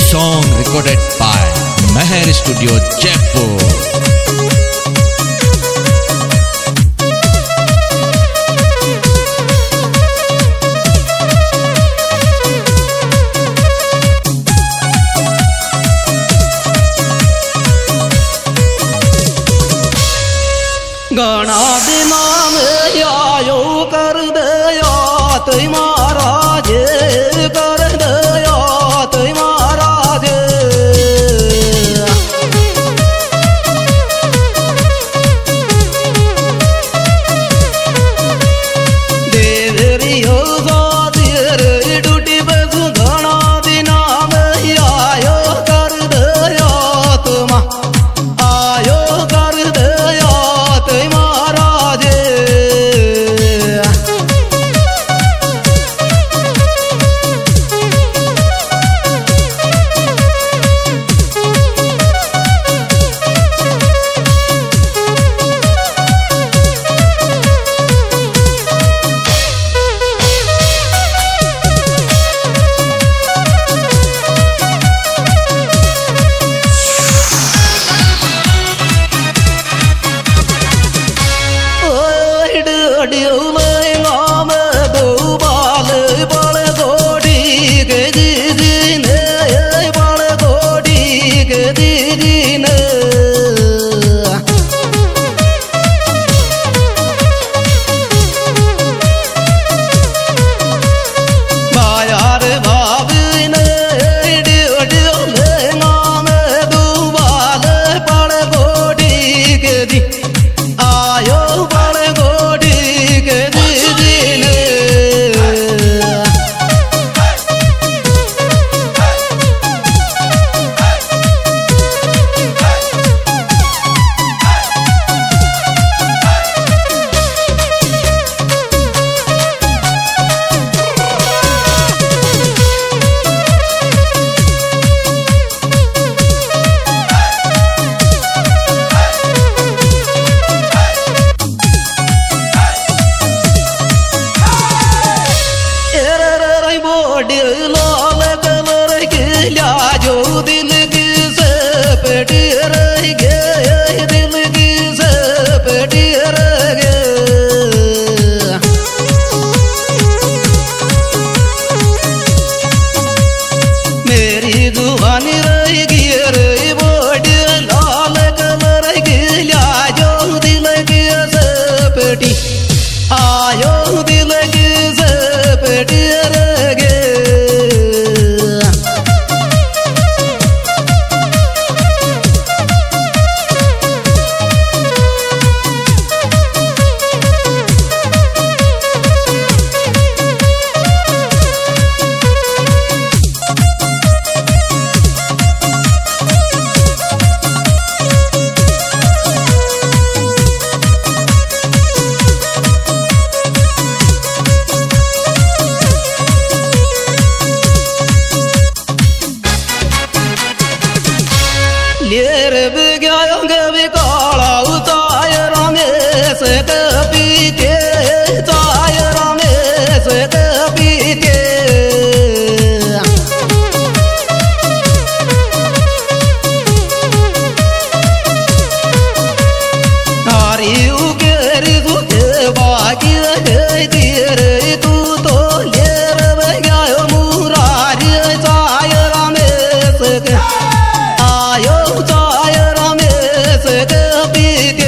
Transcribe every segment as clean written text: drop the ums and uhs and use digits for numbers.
song recorded by Meher Studio, Jaipur. गणा दिना में आयो कर दया तुई महाराज कर दया तुई महाराज देवरियो सादिर डूटी बसु गणा दिना में आयो कर दया तुम आयो कर दया महाराज लाल कलर के लाजो दिल की सपट रह गए दिल की सपट रह गए मेरी जुबानी रह गई रे बोड लाल कलर के लाजो दिल की सपटी आयो दिल की सपट रह गए लेर बिगायोंगे बिकाला उतायर में से पीते तायर में से पीते नारी उगेरी दुखे बाकी रहे तेरे तू तो लेर बिगायो मुरारी तायर में से आयो तायर में से पीते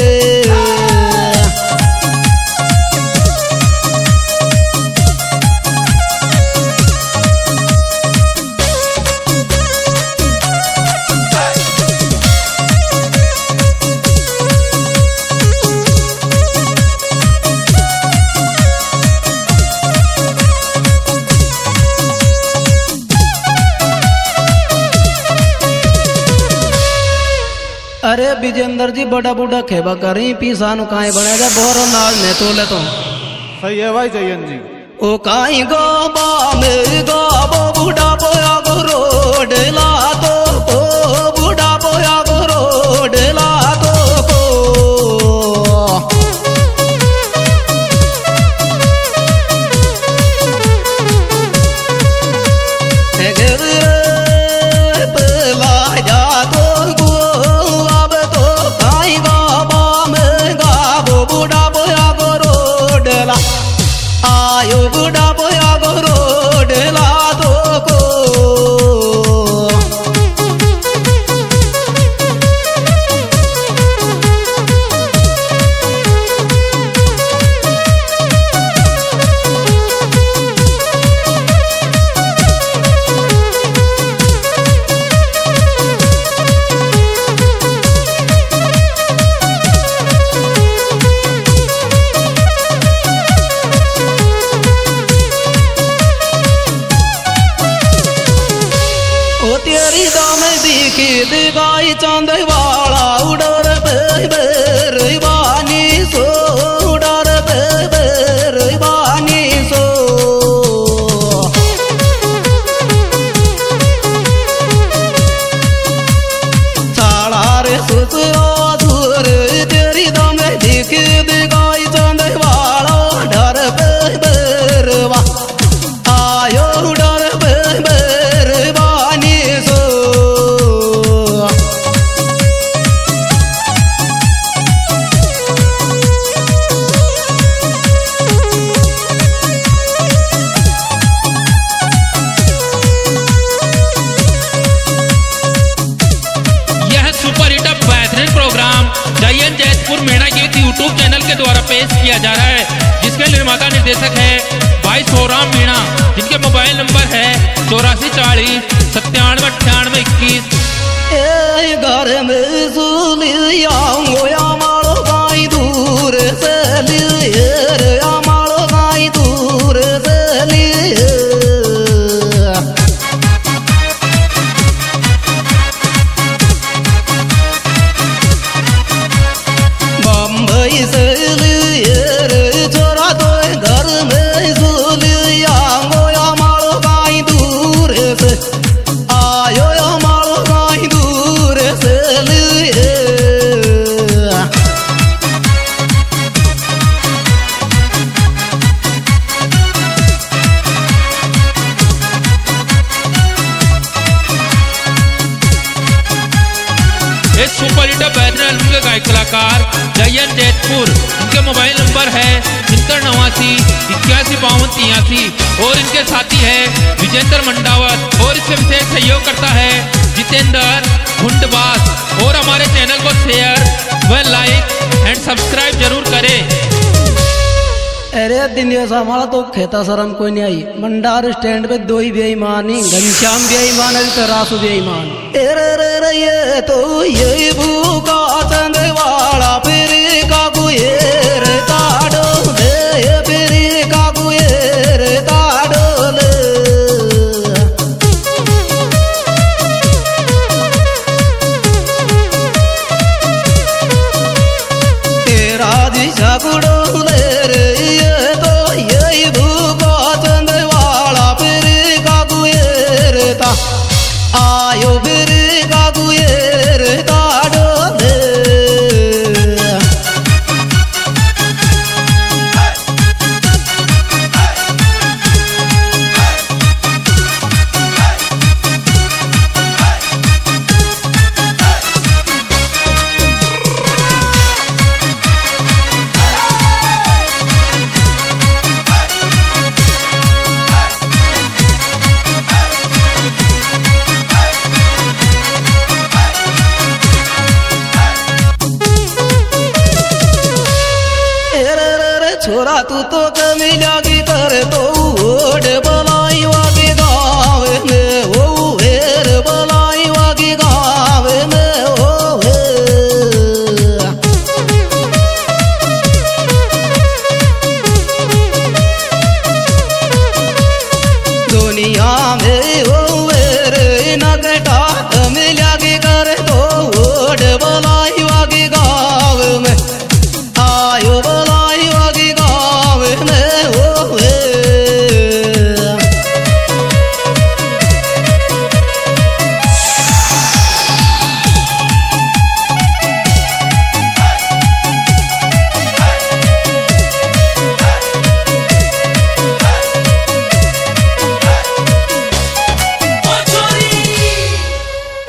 अरे विजेंद्र जी बड़ा बूढ़ा खेबा करी पीसानु काई बनेगा बोरो नाल ने तो ले तो सही है भाई जयन जी ओ काई गाबा में गाबो बूढ़ा बोया गो रोड ला तो को बूढ़ा बोया गो रोड ला तो को दिखाई चांद वाला उड़र बेर बानी सो उड़र बेर बानी सो साड़ा रे सुसो दूर तेरी दम दिख दिखाई चांद वाला डर बेर वा आयो डर बेर बानी सो जयन जैतपुर मेणा गीत यूट्यूब चैनल के द्वारा पेश किया जा रहा है, जिसके निर्माता निर्देशक है भाई सोराम मीणा, जिनके मोबाइल नंबर है 8440979821। घर में सुलिया मारो गाई दूर से लिए मारो गाई दूर से लिए से लिए छोरा तो घर में सुलिया गोया मारो गाई दूर से आयो मारो गाई दूर से लिए इस सुपर हिट बैनर एल्बम के गायक कलाकार जयन जैतपुर, इनके मोबाइल नंबर है 7981515383 और इनके साथी है विजेंद्र मंडावत और इससे विशेष सहयोग करता है जितेंद्र हुंडबास। और हमारे चैनल को शेयर व लाइक एंड सब्सक्राइब जरूर करें। अरे दिन हमारा तो खेता शर्म कोई नहीं आई। मंडार स्टैंड पे दो ही बेईमानी, घनश्याम बेईमान है तो रासु बेईमान। ये तो ये भूखा चंद वाला फिर कागुएर ताड़ो ले फिर कागुएर ताड़ो ले तेरा दिशा गुड़ो ले रे। ये तो यही भूखा चंद वाला फिर कागुएर ता आयो फिर कागुएर ताड़ो ले। छोरा तू तो कमी लगी कर तो ओढ़ बोला